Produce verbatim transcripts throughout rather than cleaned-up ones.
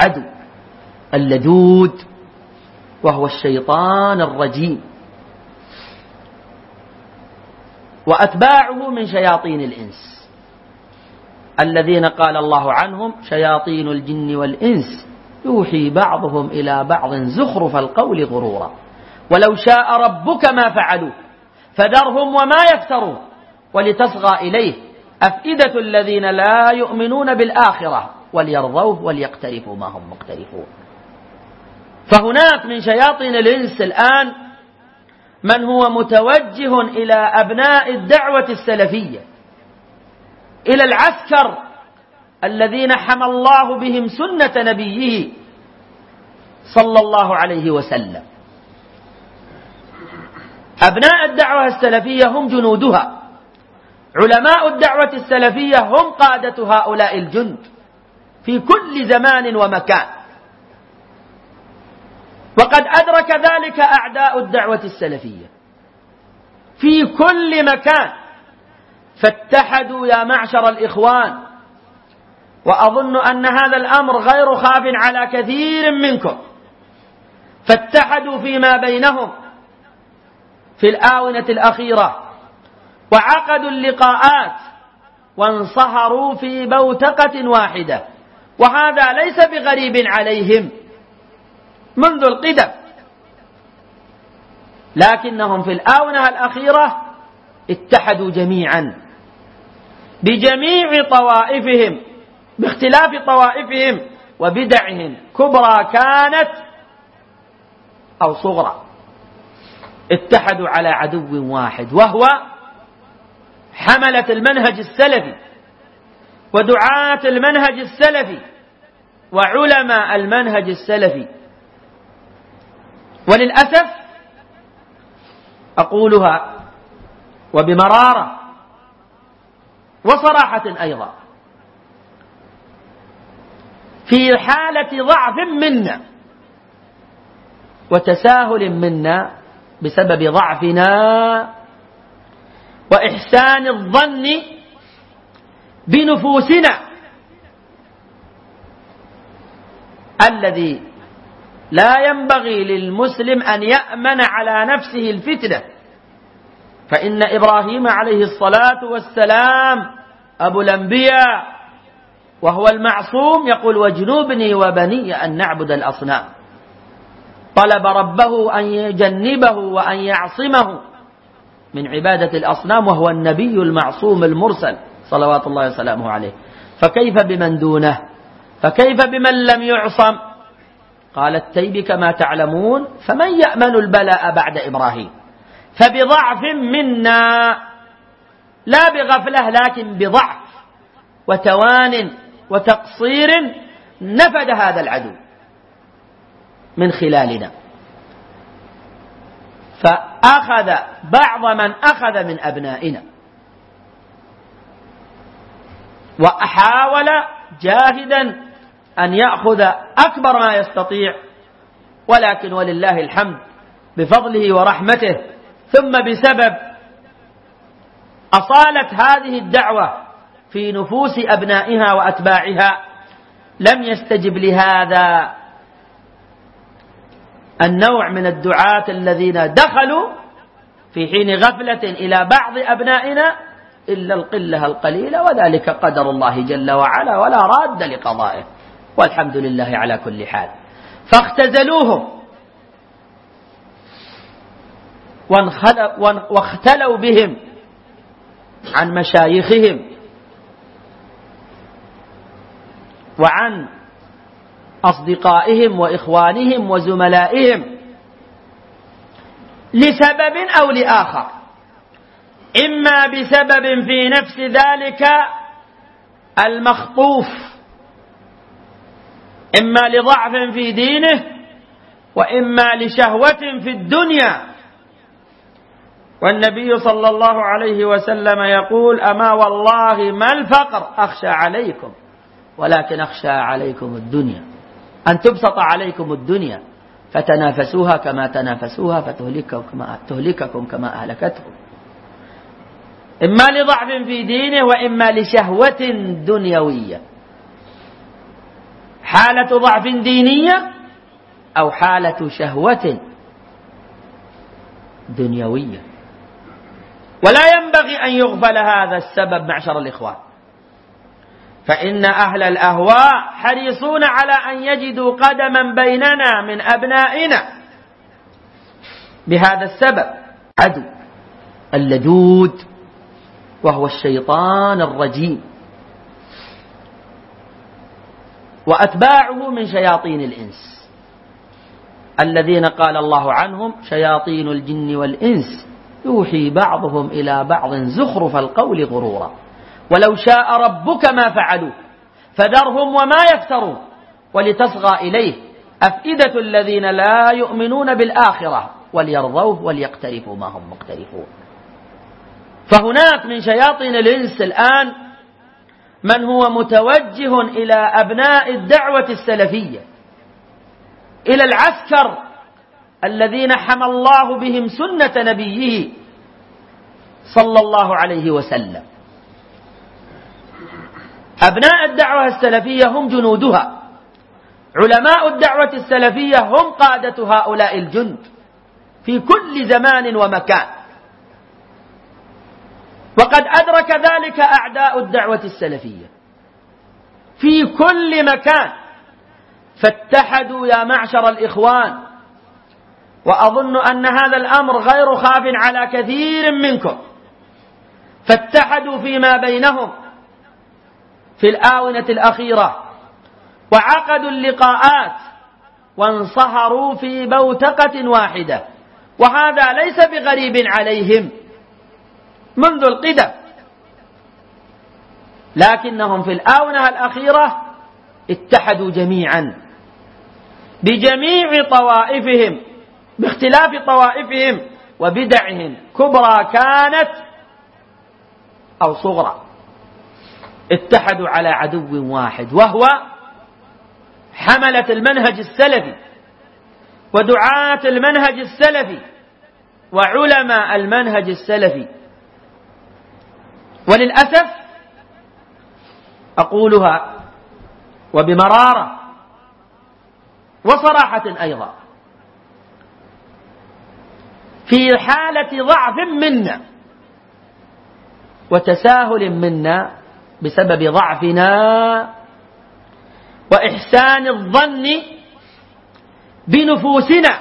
عدو اللدود، وهو الشيطان الرجيم، وأتباعه من شياطين الإنس الذين قال الله عنهم شياطين الجن والإنس يوحي بعضهم إلى بعض زخرف القول غرورا ولو شاء ربك ما فعلوا فذرهم وما يفترون ولتصغى إليه أفئدة الذين لا يؤمنون بالآخرة وليرضوه وليقترفوا ما هم مقترفون. فهناك من شياطين الإنس الآن من هو متوجه إلى أبناء الدعوة السلفية، إلى العسكر الذين حمى الله بهم سنة نبيه صلى الله عليه وسلم. أبناء الدعوة السلفية هم جنودها، علماء الدعوة السلفية هم قادة هؤلاء الجند في كل زمان ومكان، وقد أدرك ذلك أعداء الدعوة السلفية في كل مكان، فاتحدوا يا معشر الإخوان. وأظن أن هذا الأمر غير خاف على كثير منكم، فاتحدوا فيما بينهم في الآونة الأخيرة وعقدوا اللقاءات وانصهروا في بوتقة واحدة، وهذا ليس بغريب عليهم منذ القدم، لكنهم في الآونة الأخيرة اتحدوا جميعا بجميع طوائفهم باختلاف طوائفهم وبدعهم كبرى كانت أو صغرى، اتحدوا على عدو واحد وهو حملة المنهج السلفي ودعاة المنهج السلفي وعلماء المنهج السلفي. وللأسف أقولها وبمرارة وصراحة أيضا، في حالة ضعف منا وتساهل منا بسبب ضعفنا وإحسان الظن بنفوسنا الذي لا ينبغي للمسلم أن يأمن على نفسه الفتنة، فإن إبراهيم عليه الصلاة والسلام أبو الأنبياء وهو المعصوم يقول واجنبني وبني أن نعبد الأصنام، طلب ربه أن يجنبه وأن يعصمه من عبادة الأصنام وهو النبي المعصوم المرسل صلوات الله وسلامه عليه، فكيف بمن دونه؟ فكيف بمن لم يعصم؟ قال التيبي كما تعلمون فمن يأمن البلاء بعد إبراهيم؟ فبضعف منا لا بغفلة لكن بضعف وتوان وتقصير نفد هذا العدو من خلالنا، فأخذ بعض من أخذ من أبنائنا وحاول جاهدا أن يأخذ أكبر ما يستطيع، ولكن ولله الحمد بفضله ورحمته ثم بسبب أصالة هذه الدعوة في نفوس أبنائها وأتباعها لم يستجب لهذا النوع من الدعاة الذين دخلوا في حين غفلة إلى بعض أبنائنا إلا القلة القليلة، وذلك قدر الله جل وعلا ولا راد لقضائه، والحمد لله على كل حال. فاختزلوهم واختلوا بهم عن مشايخهم وعن أصدقائهم وإخوانهم وزملائهم لسبب أو لآخر، إما بسبب في نفس ذلك المخطوف، إما لضعف في دينه وإما لشهوة في الدنيا. والنبي صلى الله عليه وسلم يقول أما والله ما الفقر أخشى عليكم ولكن أخشى عليكم الدنيا، أن تبسط عليكم الدنيا فتنافسوها كما تنافسوها فتهلككم كما أهلكتهم، إما لضعف في دينه وإما لشهوة دنيوية. حالة ضعف دينية أو حالة شهوة دنيوية. ولا ينبغي أن يغفل هذا السبب معشر الإخوان، فإن أهل الأهواء حريصون على أن يجدوا قدما بيننا من أبنائنا بهذا السبب، عدو اللدود وهو الشيطان الرجيم وأتباعه من شياطين الإنس الذين قال الله عنهم شياطين الجن والإنس يوحي بعضهم إلى بعض زخرف القول غرورا ولو شاء ربك ما فعلوا فذرهم وما يفترون ولتصغى إليه أفئدة الذين لا يؤمنون بالآخرة وليرضوه وليقترفوا ما هم مقترفون. فهناك من شياطين الإنس الآن من هو متوجه إلى أبناء الدعوة السلفية، إلى العسكر الذين حمى الله بهم سنة نبيه صلى الله عليه وسلم. أبناء الدعوة السلفية هم جنودها، علماء الدعوة السلفية هم قادة هؤلاء الجند في كل زمان ومكان، وقد أدرك ذلك أعداء الدعوة السلفية في كل مكان، فاتحدوا يا معشر الإخوان. وأظن أن هذا الأمر غير خاف على كثير منكم، فاتحدوا فيما بينهم في الآونة الأخيرة وعقدوا اللقاءات وانصهروا في بوتقة واحدة، وهذا ليس بغريب عليهم منذ القدم، لكنهم في الآونة الأخيرة اتحدوا جميعا بجميع طوائفهم باختلاف طوائفهم وبدعهم كبرى كانت أو صغرى، اتحدوا على عدو واحد وهو حملة المنهج السلفي ودعاة المنهج السلفي وعلماء المنهج السلفي. وللأسف أقولها وبمرارة وصراحة أيضا، في حالة ضعف منا وتساهل منا بسبب ضعفنا وإحسان الظن بنفوسنا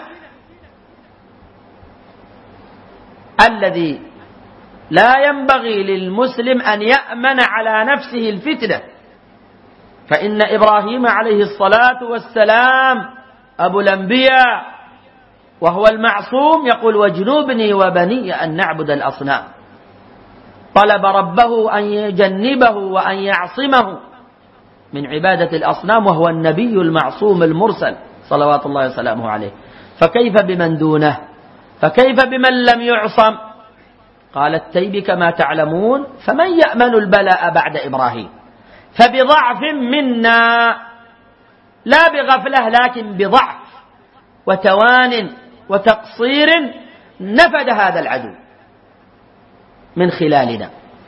الذي لا ينبغي للمسلم أن يأمن على نفسه الفتنة، فإن إبراهيم عليه الصلاة والسلام أبو الأنبياء وهو المعصوم يقول واجنبني وبني أن نعبد الأصنام، طلب ربه أن يجنبه وأن يعصمه من عبادة الأصنام وهو النبي المعصوم المرسل صلوات الله وسلامه عليه، فكيف بمن دونه؟ فكيف بمن لم يعصم؟ قال التيبي كما تعلمون فمن يأمن البلاء بعد إبراهيم؟ فبضعف منا لا بغفلة لكن بضعف وتوان وتقصير نفد هذا العدو من خلالنا،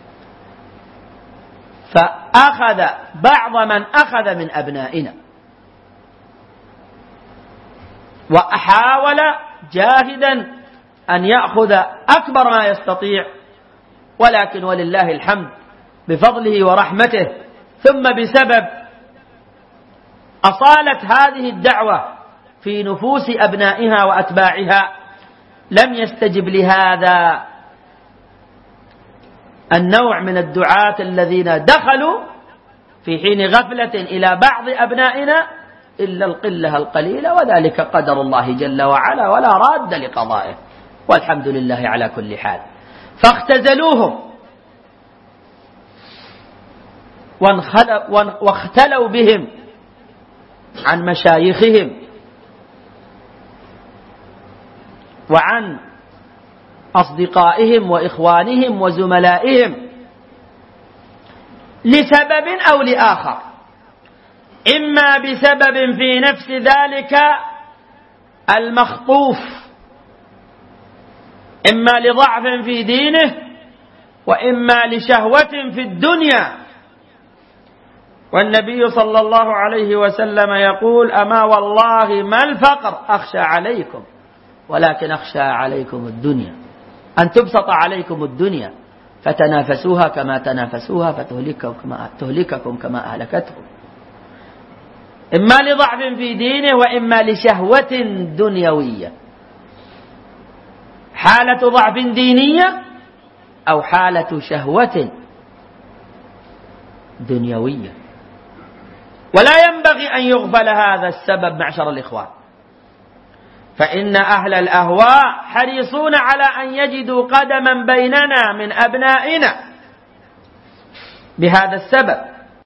فأخذ بعض من أخذ من أبنائنا وحاول جاهدا أن يأخذ أكبر ما يستطيع، ولكن ولله الحمد بفضله ورحمته ثم بسبب أصالة هذه الدعوة في نفوس أبنائها وأتباعها لم يستجب لهذا النوع من الدعاة الذين دخلوا في حين غفلة إلى بعض أبنائنا إلا القلة القليلة، وذلك قدر الله جل وعلا ولا راد لقضائه، والحمد لله على كل حال. فاختزلوهم واختلوا بهم عن مشايخهم وعن أصدقائهم وإخوانهم وزملائهم لسبب أو لآخر، إما بسبب في نفس ذلك المخطوف، إما لضعف في دينه وإما لشهوة في الدنيا، والنبي صلى الله عليه وسلم يقول: أما والله ما الفقر أخشى عليكم ولكن أخشى عليكم الدنيا، أن تبسط عليكم الدنيا فتنافسوها كما تنافسوها فتهلككم كما, تهلككم كما أهلكتهم، إما لضعف في دينه وإما لشهوة دنيوية، حالة ضعف دينية أو حالة شهوة دنيوية. ولا ينبغي أن يغفل هذا السبب معشر الإخوان، فإن أهل الأهواء حريصون على أن يجدوا قدما بيننا من أبنائنا بهذا السبب،